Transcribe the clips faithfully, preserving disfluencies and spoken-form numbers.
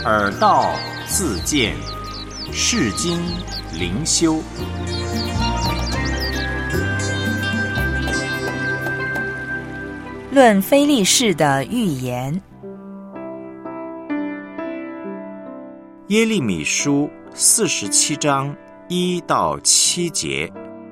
耳道自见，世经灵修。 论非利士的预言。 耶利米书四十七章一到七节。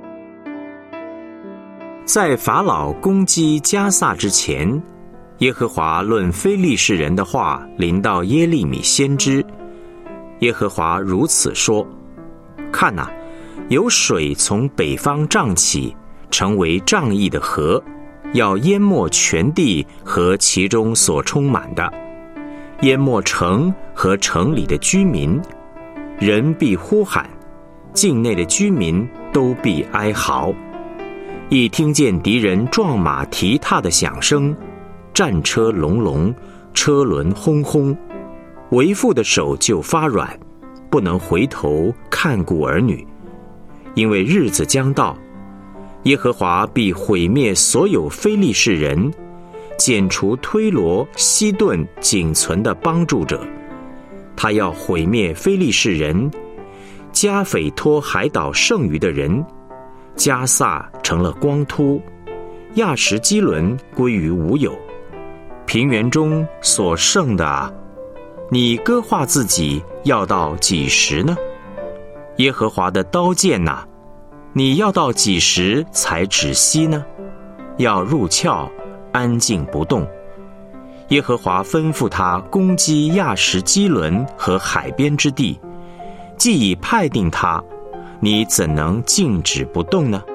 在法老攻击迦萨之前，耶和华论非利士人的话临到耶利米先知。耶和华如此说：看哪、啊，有水从北方涨起，成为仗义的河，要淹没全地和其中所充满的，淹没城和城里的居民。人必呼喊，境内的居民都必哀嚎。一听见敌人撞马蹄踏的响声，战车隆隆，车轮轰轰，为父的手就发软，不能回头看顾儿女。因为日子将到，耶和华必毁灭所有非利士人，剪除推罗、西顿仅存的帮助者。他要毁灭非利士人，加斐托海岛剩余的人，迦萨成了光秃，亚什基伦归于无有。平原中所剩的啊，你割化自己要到几时呢？耶和华的刀剑哪、啊，你要到几时才止息呢？要入鞘，安静不动。耶和华吩咐他攻击亚什基伦和海边之地，既已派定他，你怎能静止不动呢？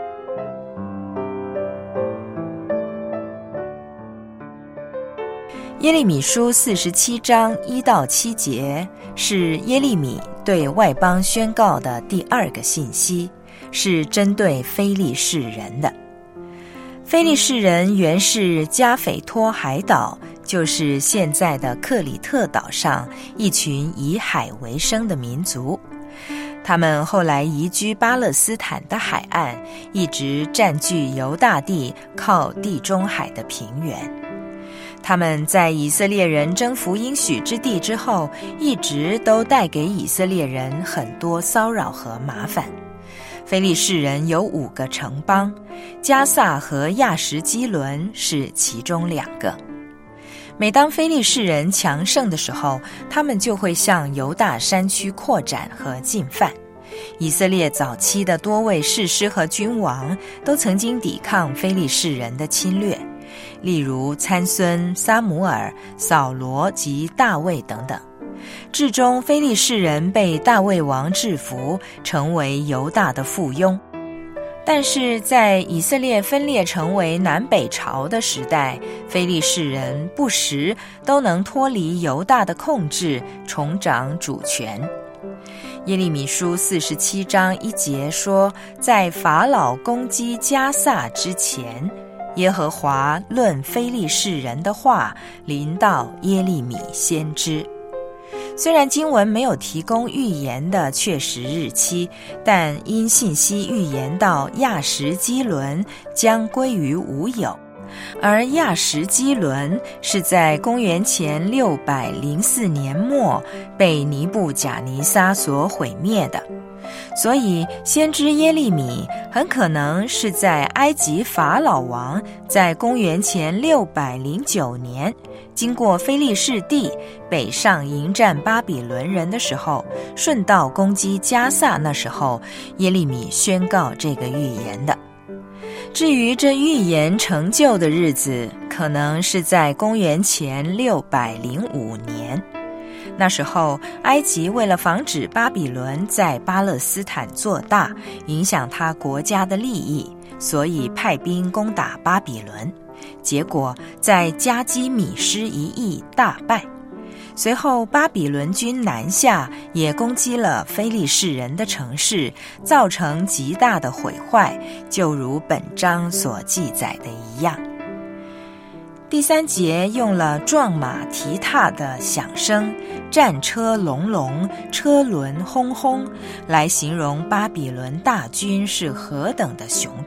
耶利米书四十七章一到七节是耶利米对外邦宣告的第二个信息，是针对非利士人的。非利士人原是加斐托海岛，就是现在的克里特岛上一群以海为生的民族。他们后来移居巴勒斯坦的海岸，一直占据犹大地靠地中海的平原。他们在以色列人征服应许之地之后，一直都带给以色列人很多骚扰和麻烦。非利士人有五个城邦，迦萨和亚什基伦是其中两个。每当非利士人强盛的时候，他们就会向犹大山区扩展和进犯。以色列早期的多位士师和君王都曾经抵抗非利士人的侵略，例如参孙、撒母耳、扫罗及大卫等等。至终非利士人被大卫王制服，成为犹大的附庸。但是在以色列分裂成为南北朝的时代，非利士人不时都能脱离犹大的控制，重掌主权。耶利米书四十七章一节说，在法老攻击迦萨之前，耶和华论非利士人的话临到耶利米先知。虽然经文没有提供预言的确实日期，但因信息预言到亚什基伦将归于无有，而亚什基伦是在公元前六百零四年末被尼布甲尼撒所毁灭的，所以先知耶利米很可能是在埃及法老王在公元前六百零九年经过非利士地北上迎战巴比伦人的时候，顺道攻击迦萨，那时候耶利米宣告这个预言的。至于这预言成就的日子，可能是在公元前六百零五年。那时候埃及为了防止巴比伦在巴勒斯坦做大，影响他国家的利益，所以派兵攻打巴比伦，结果在加基米施一役大败。随后巴比伦军南下，也攻击了非利士人的城市，造成极大的毁坏，就如本章所记载的一样。第三节用了撞马蹄踏的响声，战车隆隆，车轮轰轰，来形容巴比伦大军是何等的雄壮，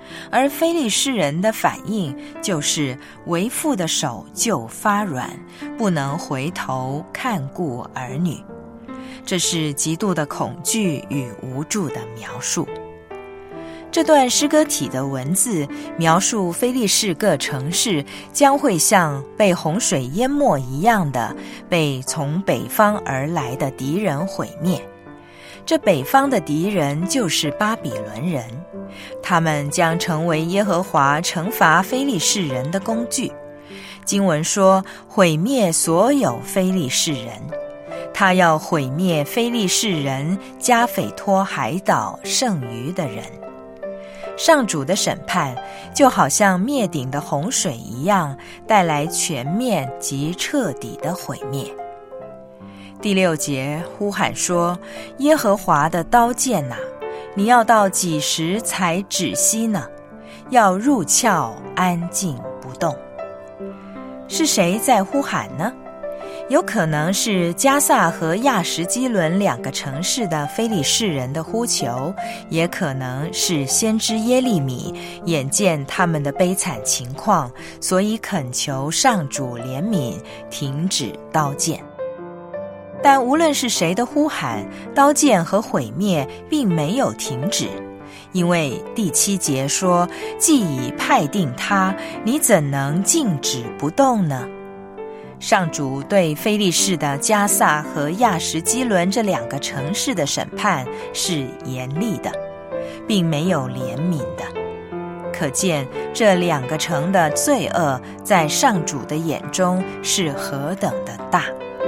而非利士人的反应就是为父的手就发软，不能回头看顾儿女。这是极度的恐惧与无助的描述。这段诗歌体的文字描述非利士各城市将会像被洪水淹没一样的被从北方而来的敌人毁灭。这北方的敌人就是巴比伦人，他们将成为耶和华惩罚非利士人的工具。经文说，毁灭所有非利士人，他要毁灭非利士人加斐托海岛剩余的人。上主的审判就好像灭顶的洪水一样，带来全面及彻底的毁灭。第六节呼喊说，耶和华的刀剑啊，你要到几时才止息呢？要入鞘安静不动。是谁在呼喊呢？有可能是加萨和亚什基伦两个城市的非利士人的呼求，也可能是先知耶利米眼见他们的悲惨情况，所以恳求上主怜悯，停止刀剑。但无论是谁的呼喊，刀剑和毁灭并没有停止，因为第七节说，既已派定他，你怎能静止不动呢？上主对非利士的加萨和亚什基伦这两个城市的审判是严厉的，并没有怜悯的。可见这两个城的罪恶在上主的眼中是何等的大。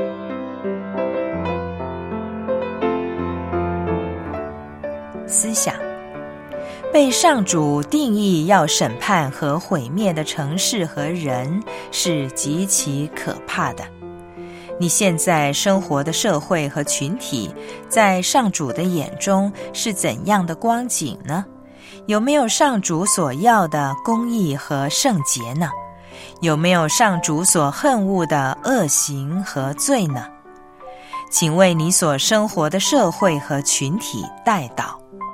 思想，被上主定义要审判和毁灭的城市和人是极其可怕的。你现在生活的社会和群体，在上主的眼中是怎样的光景呢？有没有上主所要的公义和圣洁呢？有没有上主所恨恶的恶行和罪呢？请为你所生活的社会和群体代祷。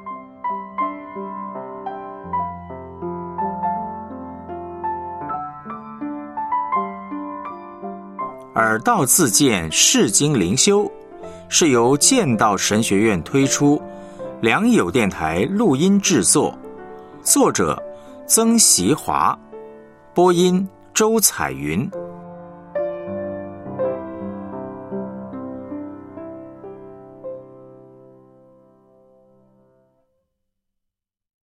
耳道自荐释经灵修是由剑道神学院推出，良友电台录音制作，作者曾习华，播音周彩云。